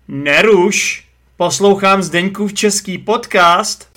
Neruš, poslouchám Zdeňkův český podcast.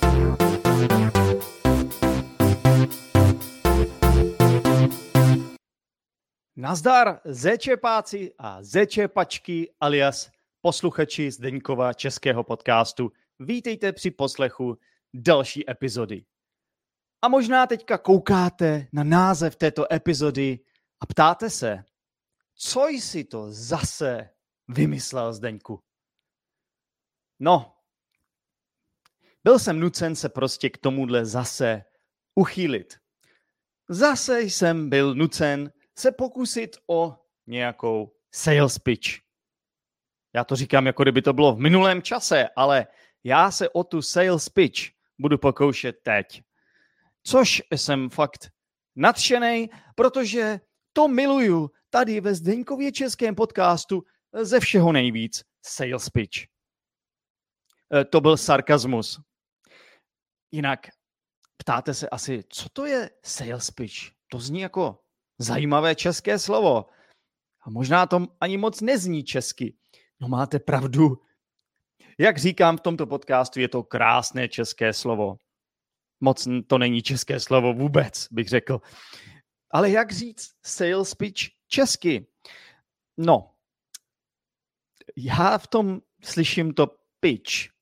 Nazdar, zečepáci a zečepačky alias posluchači Zdeňkova českého podcastu. Vítejte při poslechu další epizody. A možná teďka koukáte na název této epizody a ptáte se, co jsi to zase vymyslel, Zdeňku? No, byl jsem nucen se prostě k tomuhle zase uchýlit. Zase jsem byl nucen se pokusit o nějakou sales pitch. Já to říkám, jako kdyby to bylo v minulém čase, ale já se o tu sales pitch budu pokoušet teď. Což jsem fakt nadšenej, protože to miluju tady ve Zdeňkově českém podcastu ze všeho nejvíc sales pitch. To byl sarkazmus. Jinak ptáte se asi, co to je sales pitch? To zní jako zajímavé české slovo. A možná to ani moc nezní česky. No máte pravdu. Jak říkám v tomto podcastu, je to krásné české slovo. Moc to není české slovo vůbec, bych řekl. Ale jak říct sales pitch česky? No, já v tom slyším to pitch.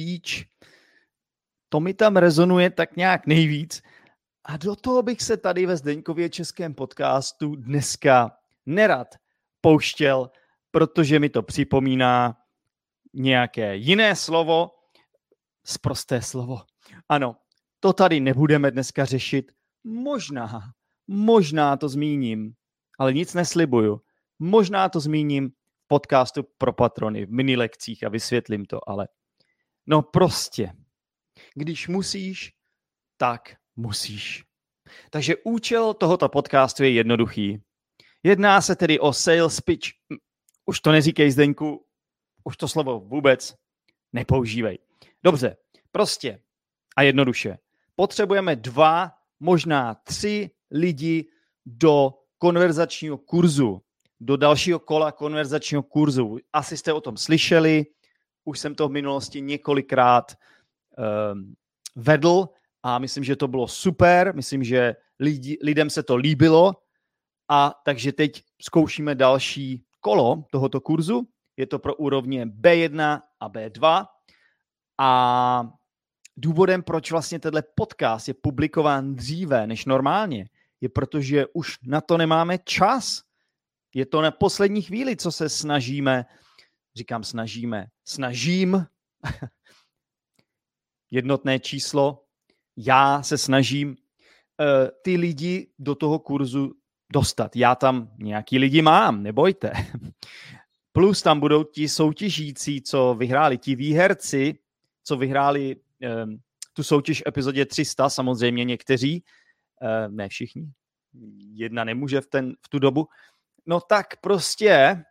To mi tam rezonuje tak nějak nejvíc. A do toho bych se tady ve Zdeňkově českém podcastu dneska nerad pouštěl, protože mi to připomíná nějaké jiné slovo, sprosté slovo. Ano, to tady nebudeme dneska řešit. Možná to zmíním, ale nic neslibuju. Možná to zmíním v podcastu pro patrony, v minilekcích a vysvětlím to, ale no prostě, když musíš, tak musíš. Takže účel tohoto podcastu je jednoduchý. Jedná se tedy o sales pitch. Už to neříkej, Zdeňku, už to slovo vůbec nepoužívej. Dobře, prostě a jednoduše. Potřebujeme 2, možná 3 lidi do konverzačního kurzu, do dalšího kola konverzačního kurzu. Asi jste o tom slyšeli, už jsem to v minulosti několikrát vedl a myslím, že to bylo super, myslím, že lidem se to líbilo a takže teď zkoušíme další kolo tohoto kurzu. Je to pro úrovně B1 a B2 a důvodem, proč vlastně tenhle podcast je publikován dříve než normálně, je protože už na to nemáme čas. Je to na poslední chvíli, co se snažím, jednotné číslo, já se snažím ty lidi do toho kurzu dostat. Já tam nějaký lidi mám, nebojte. Plus tam budou ti soutěžící, co vyhráli, ti výherci, co vyhráli tu soutěž v epizodě 300, samozřejmě někteří, ne všichni, jedna nemůže v tu dobu. No tak prostě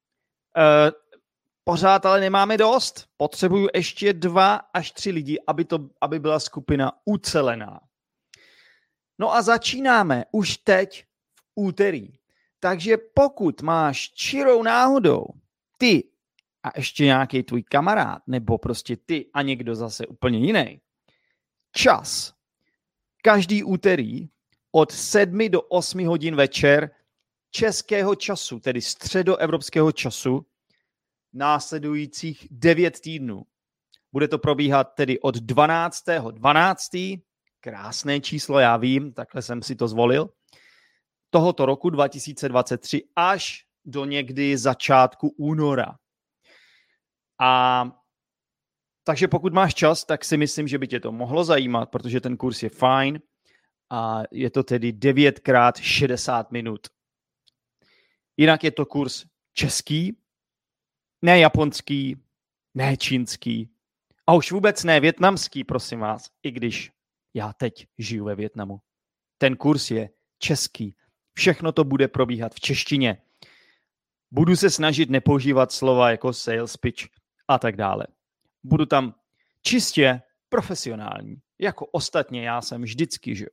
pořád ale nemáme dost. Potřebuju ještě 2 až 3 lidi, aby byla skupina ucelená. No a začínáme už teď v úterý. Takže pokud máš čirou náhodou ty a ještě nějaký tvůj kamarád, nebo prostě ty a někdo zase úplně jiný, čas každý úterý od 7 do 8 hodin večer českého času, tedy středoevropského času, následujících 9 týdnů. Bude to probíhat tedy od 12.12. Krásné číslo, já vím, takhle jsem si to zvolil. Tohoto roku 2023 až do někdy začátku února. A takže pokud máš čas, tak si myslím, že by tě to mohlo zajímat, protože ten kurz je fajn a je to tedy 9x 60 minut. Jinak je to kurz český, ne japonský, ne čínský a už vůbec ne vietnamský, prosím vás, i když já teď žiju ve Vietnamu. Ten kurz je český. Všechno to bude probíhat v češtině. Budu se snažit nepoužívat slova jako sales pitch a tak dále. Budu tam čistě profesionální. Jako ostatně já jsem vždycky, že jo.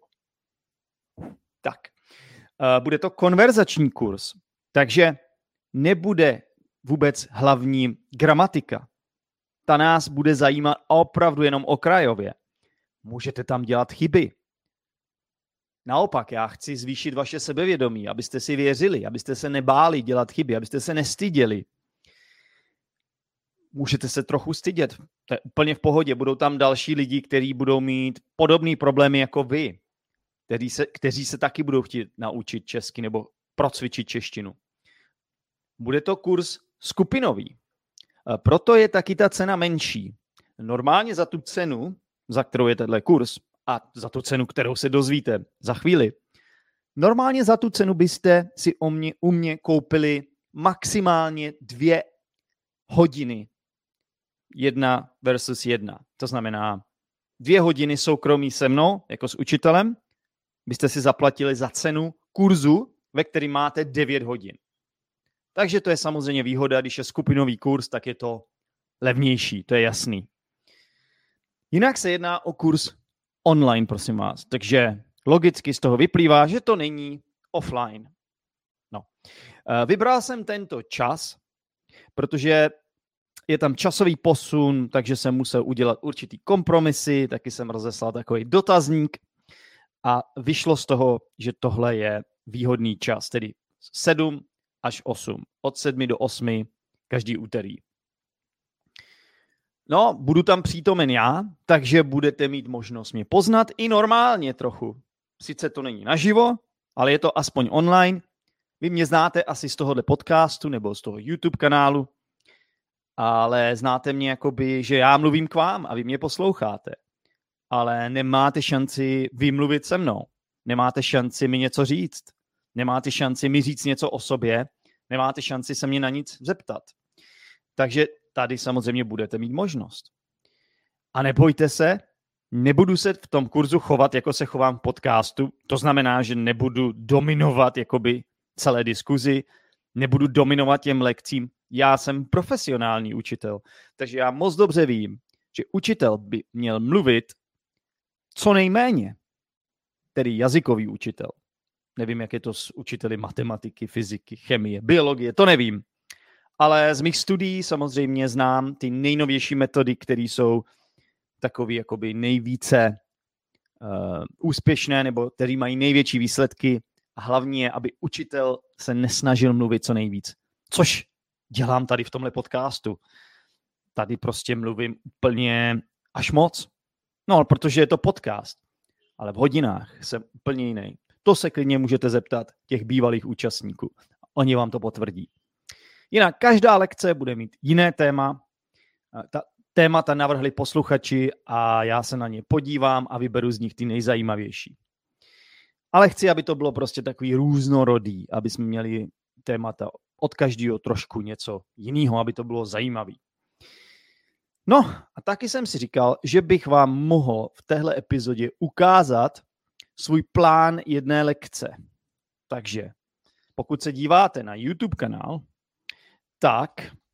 Tak. Bude to konverzační kurz, takže nebude vůbec hlavní gramatika. Ta nás bude zajímat opravdu jenom okrajově. Můžete tam dělat chyby. Naopak, já chci zvýšit vaše sebevědomí, abyste si věřili, abyste se nebáli dělat chyby, abyste se nestyděli. Můžete se trochu stydět, to je úplně v pohodě. Budou tam další lidi, kteří budou mít podobné problémy jako vy, kteří se taky budou chtít naučit česky nebo procvičit češtinu. Bude to kurz skupinový, proto je taky ta cena menší. Normálně za tu cenu, za kterou je tenhle kurz, a za tu cenu, kterou se dozvíte za chvíli, normálně za tu cenu byste si u mě koupili maximálně 2 hodiny 1 versus 1. To znamená 2 hodiny soukromí se mnou, jako s učitelem, byste si zaplatili za cenu kurzu, ve kterém máte 9 hodin. Takže to je samozřejmě výhoda, když je skupinový kurz, tak je to levnější, to je jasný. Jinak se jedná o kurz online, prosím vás. Takže logicky z toho vyplývá, že to není offline. No. Vybral jsem tento čas, protože je tam časový posun, takže jsem musel udělat určitý kompromisy, taky jsem rozeslal takový dotazník a vyšlo z toho, že tohle je výhodný čas, tedy 7 až 8. Od 7 do 8 každý úterý. No, budu tam přítomen já, takže budete mít možnost mě poznat i normálně trochu. Sice to není naživo, ale je to aspoň online. Vy mě znáte asi z tohohle podcastu nebo z toho YouTube kanálu, ale znáte mě jakoby, že já mluvím k vám a vy mě posloucháte. Ale nemáte šanci vymluvit se mnou. Nemáte šanci mi něco říct. Nemáte šanci mi říct něco o sobě. Nemáte šanci se mě na nic zeptat. Takže tady samozřejmě budete mít možnost. A nebojte se, nebudu se v tom kurzu chovat, jako se chovám v podcastu. To znamená, že nebudu dominovat jakoby celé diskuzi, nebudu dominovat těm lekcím. Já jsem profesionální učitel, takže já moc dobře vím, že učitel by měl mluvit co nejméně, tedy jazykový učitel. Nevím, jak je to s učiteli matematiky, fyziky, chemie, biologie, to nevím. Ale z mých studií samozřejmě znám ty nejnovější metody, které jsou takové jakoby nejvíce úspěšné nebo které mají největší výsledky a hlavně je, aby učitel se nesnažil mluvit co nejvíc. Což dělám tady v tomhle podcastu. Tady prostě mluvím úplně až moc. No, protože je to podcast. Ale v hodinách jsem úplně jiný. To se klidně můžete zeptat těch bývalých účastníků. Oni vám to potvrdí. Jinak každá lekce bude mít jiné téma. Ta témata navrhli posluchači a já se na ně podívám a vyberu z nich ty nejzajímavější. Ale chci, aby to bylo prostě takový různorodý, aby jsme měli témata od každého trošku něco jiného, aby to bylo zajímavé. No a taky jsem si říkal, že bych vám mohl v téhle epizodě ukázat svůj plán jedné lekce. Takže pokud se díváte na YouTube kanál, tak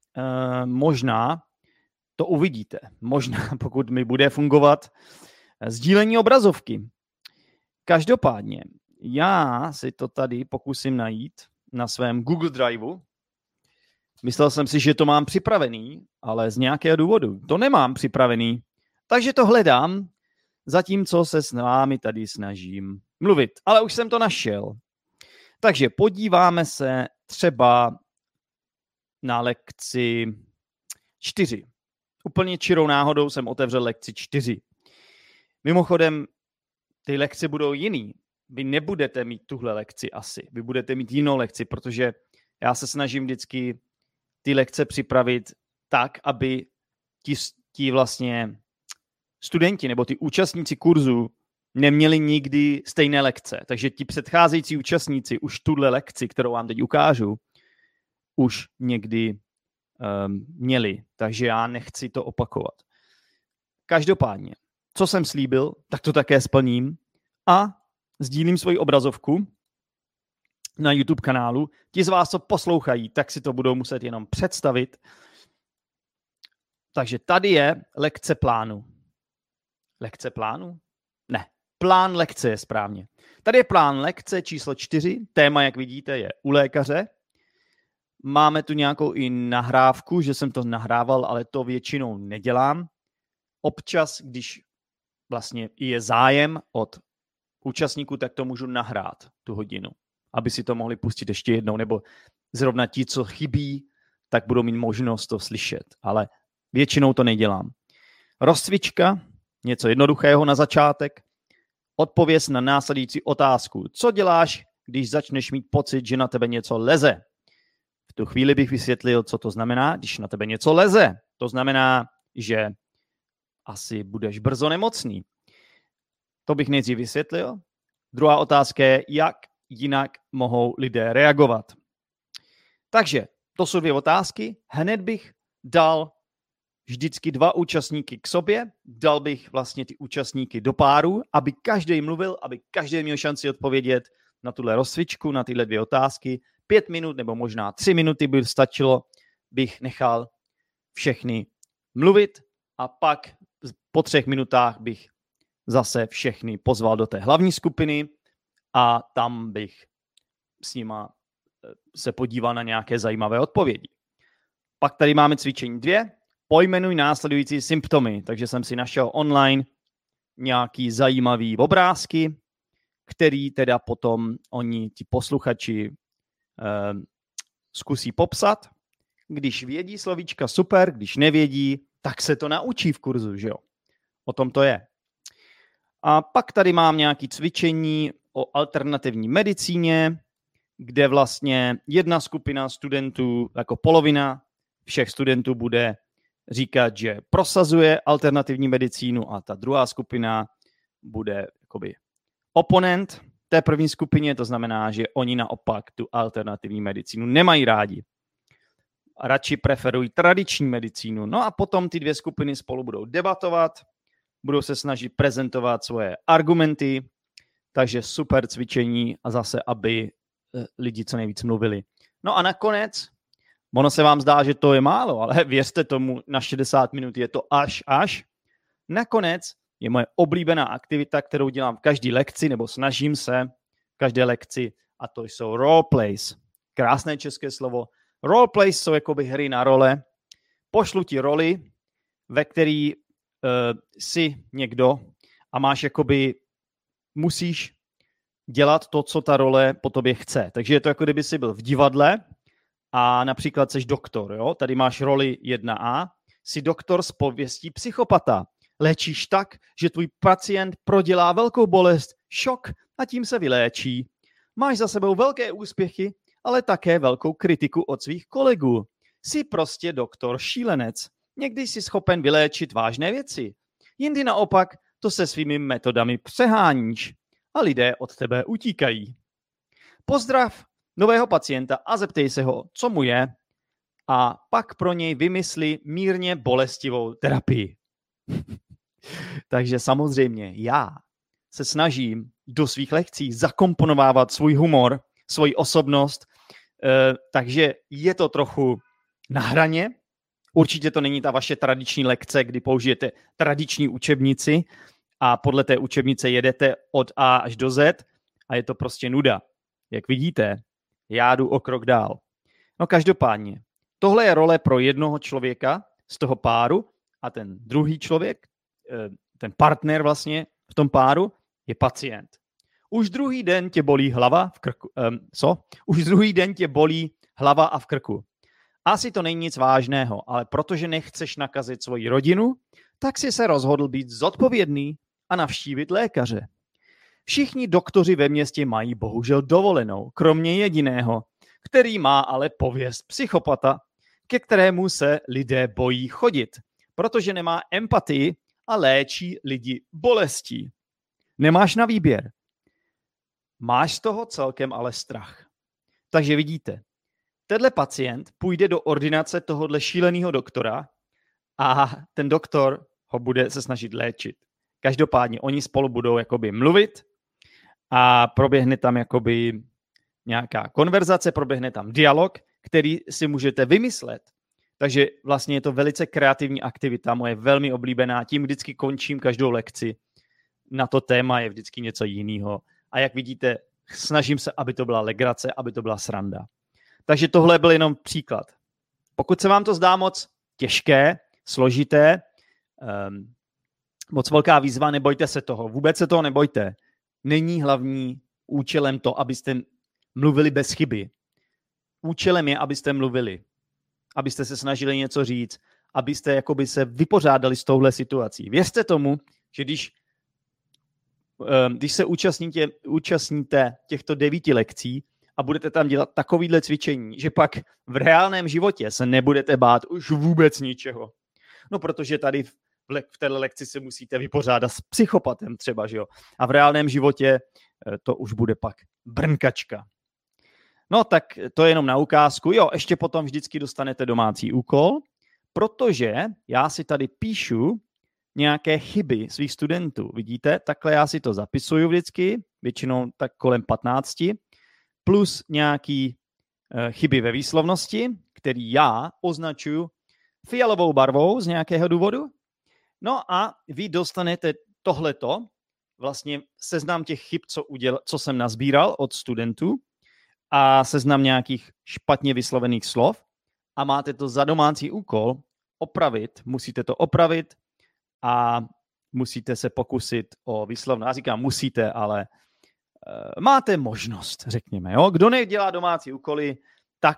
možná to uvidíte. Možná, pokud mi bude fungovat sdílení obrazovky. Každopádně, já si to tady pokusím najít na svém Google Driveu. Myslel jsem si, že to mám připravený, ale z nějakého důvodu to nemám připravený. Takže to hledám, zatímco se s vámi tady snažím mluvit. Ale už jsem to našel. Takže podíváme se třeba na lekci 4. Úplně čirou náhodou jsem otevřel lekci 4. Mimochodem, ty lekce budou jiný. Vy nebudete mít tuhle lekci asi. Vy budete mít jinou lekci, protože já se snažím vždycky ty lekce připravit tak, aby ti vlastně studenti nebo ty účastníci kurzu neměli nikdy stejné lekce. Takže ti předcházející účastníci už tuhle lekci, kterou vám teď ukážu, už někdy měli. Takže já nechci to opakovat. Každopádně, co jsem slíbil, tak to také splním a sdílím svoji obrazovku na YouTube kanálu. Ti z vás, co poslouchají, tak si to budou muset jenom představit. Takže tady je lekce plánu. Lekce plánu? Ne, plán lekce je správně. Tady je plán lekce číslo 4. Téma, jak vidíte, je u lékaře. máme tu nějakou i nahrávku, že jsem to nahrával, ale to většinou nedělám. Občas, když vlastně je zájem od účastníků, tak to můžu nahrát tu hodinu, aby si to mohli pustit ještě jednou, nebo zrovna ti, co chybí, tak budou mít možnost to slyšet, ale většinou to nedělám. Rozcvička, něco jednoduchého na začátek. Odpověz na následující otázku. Co děláš, když začneš mít pocit, že na tebe něco leze? V tu chvíli bych vysvětlil, co to znamená, když na tebe něco leze. To znamená, že asi budeš brzo nemocný. To bych nejdřív vysvětlil. Druhá otázka je, jak jinak mohou lidé reagovat. Takže to jsou 2 otázky. Hned bych dal vždycky 2 účastníky k sobě, dal bych vlastně ty účastníky do páru, aby každý mluvil, aby každý měl šanci odpovědět na tuhle rozcvičku, na tyhle 2 otázky. 5 minut nebo možná 3 minuty by stačilo, bych nechal všechny mluvit a pak po 3 minutách bych zase všechny pozval do té hlavní skupiny a tam bych s nima se podíval na nějaké zajímavé odpovědi. Pak tady máme cvičení 2. Pojmenuj následující symptomy. Takže jsem si našel online nějaký zajímavý obrázky, který teda potom oni, ti posluchači, zkusí popsat. Když vědí slovíčka, super, když nevědí, tak se to naučí v kurzu, že jo? O tom to je. A pak tady mám nějaké cvičení o alternativní medicíně, kde vlastně jedna skupina studentů, jako polovina všech studentů bude říkat, že prosazuje alternativní medicínu a ta druhá skupina bude jakoby oponent té první skupině, to znamená, že oni naopak tu alternativní medicínu nemají rádi. Radši preferují tradiční medicínu. No a potom ty 2 skupiny spolu budou debatovat, budou se snažit prezentovat svoje argumenty, takže super cvičení a zase, aby lidi co nejvíc mluvili. No a nakonec, ono se vám zdá, že to je málo, ale věřte tomu, na 60 minut je to až. Nakonec je moje oblíbená aktivita, kterou dělám v každé lekci, nebo snažím se v každé lekci, a to jsou roleplays. Krásné české slovo. Roleplays jsou jakoby hry na role. Pošlu ti roli, ve který jsi někdo a máš jakoby, musíš dělat to, co ta role po tobě chce. Takže je to jako kdyby jsi byl v divadle a například jsi doktor. Jo? Tady máš roli 1A, jsi doktor z pověstí psychopata. Léčíš tak, že tvůj pacient prodělá velkou bolest, šok a tím se vyléčí. Máš za sebou velké úspěchy, ale také velkou kritiku od svých kolegů. Jsi prostě doktor šílenec. Někdy jsi schopen vyléčit vážné věci. Jindy naopak to se svými metodami přeháníš a lidé od tebe utíkají. Pozdrav nového pacienta a zeptej se ho, co mu je, a pak pro něj vymysli mírně bolestivou terapii. Takže samozřejmě já se snažím do svých lekcí zakomponovávat svůj humor, svoji osobnost, takže je to trochu na hraně. Určitě to není ta vaše tradiční lekce, kdy použijete tradiční učebnici a podle té učebnice jedete od A až do Z a je to prostě nuda. Jak vidíte, já jdu o krok dál. No každopádně, tohle je role pro jednoho člověka z toho páru a ten druhý člověk, ten partner vlastně v tom páru je pacient. Už druhý den tě bolí hlava v krku. Už druhý den tě bolí hlava a v krku. Asi to není nic vážného, ale protože nechceš nakazit svoji rodinu, tak si se rozhodl být zodpovědný a navštívit lékaře. Všichni doktoři ve městě mají bohužel dovolenou, kromě jediného, který má ale pověst psychopata, ke kterému se lidé bojí chodit, protože nemá empatii a léčí lidi bolestí. Nemáš na výběr. Máš z toho celkem ale strach. Takže vidíte, tenhle pacient půjde do ordinace tohohle šíleného doktora a ten doktor ho bude se snažit léčit. Každopádně oni spolu budou jakoby mluvit a proběhne tam jakoby nějaká konverzace, proběhne tam dialog, který si můžete vymyslet. Takže vlastně je to velice kreativní aktivita, moje velmi oblíbená, tím vždycky končím každou lekci. Na to téma je vždycky něco jiného. A jak vidíte, snažím se, aby to byla legrace, aby to byla sranda. Takže tohle byl jenom příklad. Pokud se vám to zdá moc těžké, složité, moc velká výzva, nebojte se toho. Vůbec se toho nebojte. Není hlavní účelem to, abyste mluvili bez chyby. Účelem je, abyste mluvili. Abyste se snažili něco říct, abyste jakoby se vypořádali s touhle situací. Věřte tomu, že když se účastníte těchto 9 lekcí a budete tam dělat takovýhle cvičení, že pak v reálném životě se nebudete bát už vůbec ničeho. No protože tady v této lekci se musíte vypořádat s psychopatem třeba, že jo? A v reálném životě to už bude pak brnkačka. No tak to je jenom na ukázku. Jo, ještě potom vždycky dostanete domácí úkol, protože já si tady píšu nějaké chyby svých studentů. Vidíte, takhle já si to zapisuju vždycky, většinou tak kolem 15, plus nějaký chyby ve výslovnosti, který já označuju fialovou barvou z nějakého důvodu. No a vy dostanete tohleto, vlastně seznam těch chyb, co jsem nazbíral od studentů a seznam nějakých špatně vyslovených slov a máte to za domácí úkol opravit, musíte to opravit a musíte se pokusit o výslovnost. Já říkám musíte, ale máte možnost, řekněme. Jo? Kdo nedělá domácí úkoly, tak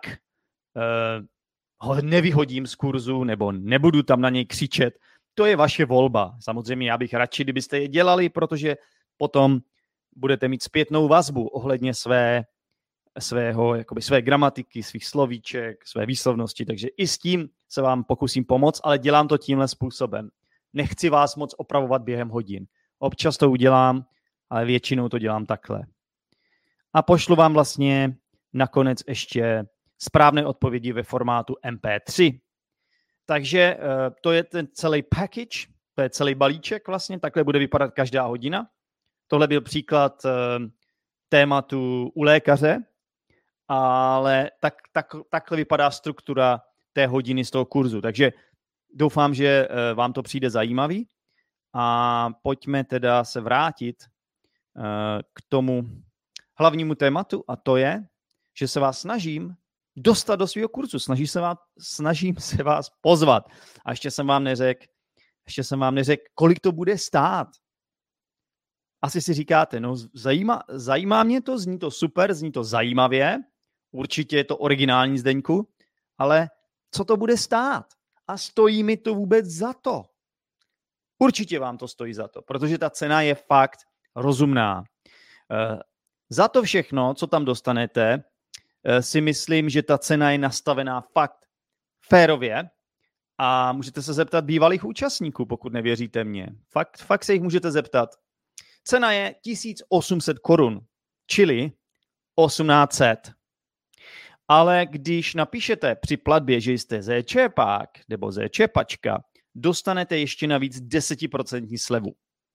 ho nevyhodím z kurzu nebo nebudu tam na něj křičet. To je vaše volba. Samozřejmě já bych radši, kdybyste je dělali, protože potom budete mít zpětnou vazbu ohledně své gramatiky, svých slovíček, své výslovnosti, takže i s tím se vám pokusím pomoct, ale dělám to tímhle způsobem. Nechci vás moc opravovat během hodin. Občas to udělám, ale většinou to dělám takhle. A pošlu vám vlastně nakonec ještě správné odpovědi ve formátu MP3. Takže to je ten celý package, to je celý balíček vlastně, takhle bude vypadat každá hodina. Tohle byl příklad tématu u lékaře, ale takhle vypadá struktura té hodiny z toho kurzu. Takže doufám, že vám to přijde zajímavý a pojďme teda se vrátit k tomu hlavnímu tématu a to je, že se vás snažím dostat do svého kurzu, snažím se vás pozvat. A ještě jsem vám neřekl, kolik to bude stát. Asi si říkáte, no zajímá mě to, zní to super, zní to zajímavě, určitě je to originální, Zdeňku, ale co to bude stát? A stojí mi to vůbec za to? Určitě vám to stojí za to, protože ta cena je fakt rozumná. Za to všechno, co tam dostanete, si myslím, že ta cena je nastavená fakt férově a můžete se zeptat bývalých účastníků, pokud nevěříte mně. Fakt se jich můžete zeptat. Cena je 1800 korun, čili 1800. Ale když napíšete při platbě, že jste zéčepák nebo zéčepačka, dostanete ještě navíc 10% slevu.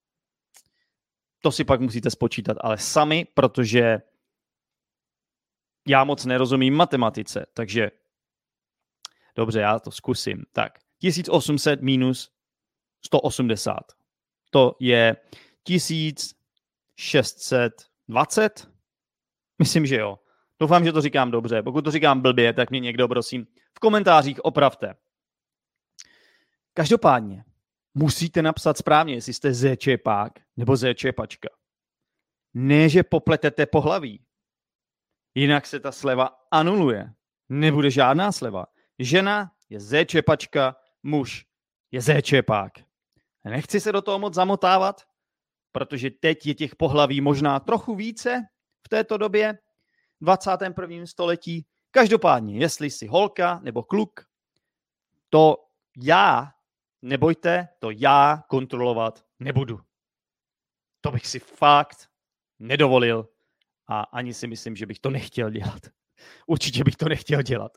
To si pak musíte spočítat, ale sami, protože já moc nerozumím matematice, takže dobře, já to zkusím. Tak, 1800 minus 180. To je 1620? Myslím, že jo. Doufám, že to říkám dobře. Pokud to říkám blbě, tak mě někdo, prosím, v komentářích opravte. Každopádně, musíte napsat správně, jestli jste zéčepák nebo zéčepačka. Ne, že popletete pohlaví. Jinak se ta sleva anuluje. Nebude žádná sleva. Žena je zéčepačka, muž je zéčepák. Nechci se do toho moc zamotávat, protože teď je těch pohlaví možná trochu více v této době, v 21. století. Každopádně, jestli jsi holka nebo kluk, to já, nebojte, to já kontrolovat nebudu. To bych si fakt nedovolil a ani si myslím, že bych to nechtěl dělat. Určitě bych to nechtěl dělat.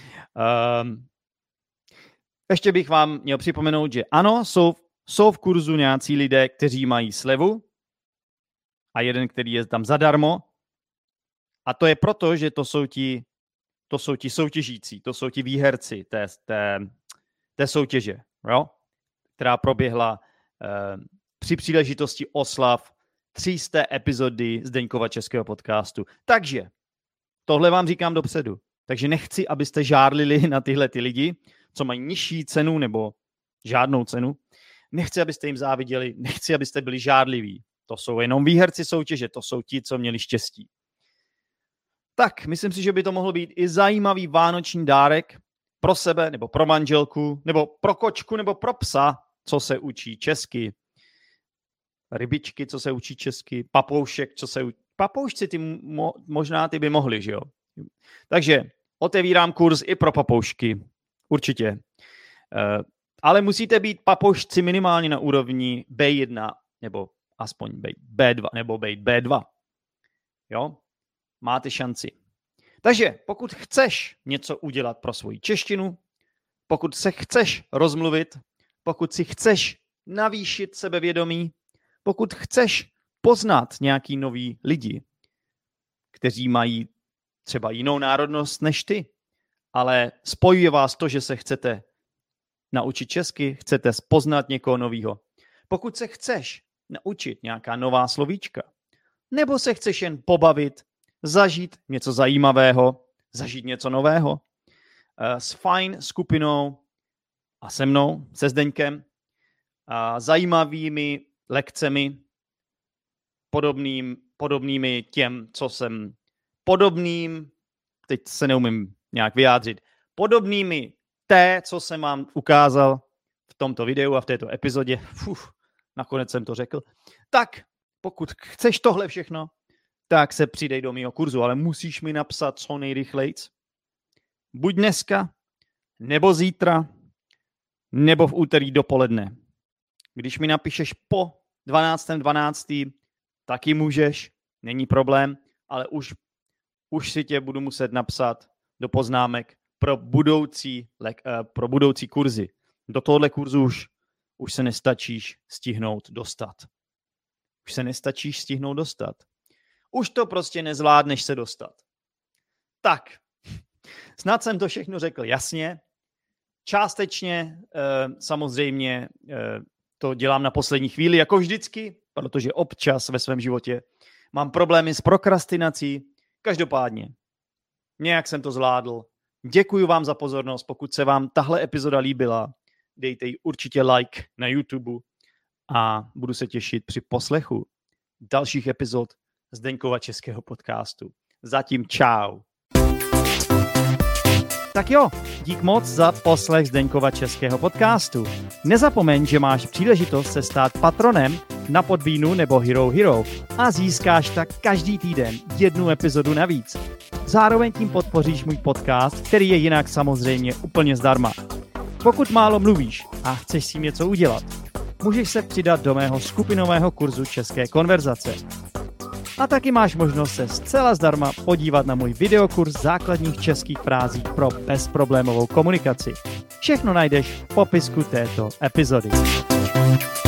Ještě bych vám měl připomenout, že ano, jsou v kurzu nějací lidé, kteří mají slevu a jeden, který je tam zadarmo. A to je proto, že to jsou ti soutěžící, to jsou ti výherci té soutěže, jo? Která proběhla při příležitosti oslav 300. epizody Zdeňkova českého podcastu. Takže tohle vám říkám dopředu. Takže nechci, abyste žárlili na tyhle ty lidi, co mají nižší cenu nebo žádnou cenu. Nechci, abyste jim záviděli, nechci, abyste byli žárliví. To jsou jenom výherci soutěže, to jsou ti, co měli štěstí. Tak, myslím si, že by to mohl být i zajímavý vánoční dárek pro sebe, nebo pro manželku, nebo pro kočku, nebo pro psa, co se učí česky. Rybičky, co se učí česky, papoušek, co se učí. Papoušci, možná ty by mohli, že jo? Takže otevírám kurz i pro papoušky. Určitě. Ale musíte být papoušci minimálně na úrovni B1, nebo aspoň B2, nebo B2. Jo? Máte šanci. Takže pokud chceš něco udělat pro svoji češtinu, pokud se chceš rozmluvit, pokud si chceš navýšit sebevědomí, pokud chceš poznat nějaký nový lidi, kteří mají třeba jinou národnost než ty, ale spojuje vás to, že se chcete naučit česky, chcete poznat někoho nového. Pokud se chceš naučit nějaká nová slovíčka, nebo se chceš jen pobavit, zažít něco zajímavého, zažít něco nového s fajn skupinou a se mnou, se Zdeňkem, a zajímavými lekcemi, podobnými těm, co jsem podobným, teď se neumím nějak vyjádřit, podobnými té, co jsem vám ukázal v tomto videu a v této epizodě. Nakonec jsem to řekl. Tak, pokud chceš tohle všechno, tak se přidej do mého kurzu, ale musíš mi napsat co nejrychlejc. Buď dneska, nebo zítra, nebo v úterý dopoledne. Když mi napíšeš po 12.12., taky můžeš, není problém, ale už si tě budu muset napsat do poznámek pro budoucí kurzy. Do tohohle kurzu už se nestačíš stihnout dostat. Už to prostě nezvládneš se dostat. Tak, snad jsem to všechno řekl jasně. Částečně samozřejmě to dělám na poslední chvíli, jako vždycky, protože občas ve svém životě mám problémy s prokrastinací. Každopádně, nějak jsem to zvládl. Děkuji vám za pozornost. Pokud se vám tahle epizoda líbila, dejte jí určitě like na YouTube a budu se těšit při poslechu dalších epizod Zdeňkova českého podcastu. Zatím čau. Tak jo, dík moc za poslech Zdeňkova českého podcastu. Nezapomeň, že máš příležitost se stát patronem na Podbeanu nebo Hero a získáš tak každý týden 1 epizodu navíc. Zároveň tím podpoříš můj podcast, který je jinak samozřejmě úplně zdarma. Pokud málo mluvíš a chceš s tím něco udělat, můžeš se přidat do mého skupinového kurzu české konverzace. A taky máš možnost se zcela zdarma podívat na můj videokurs základních českých frází pro bezproblémovou komunikaci. Všechno najdeš v popisku této epizody.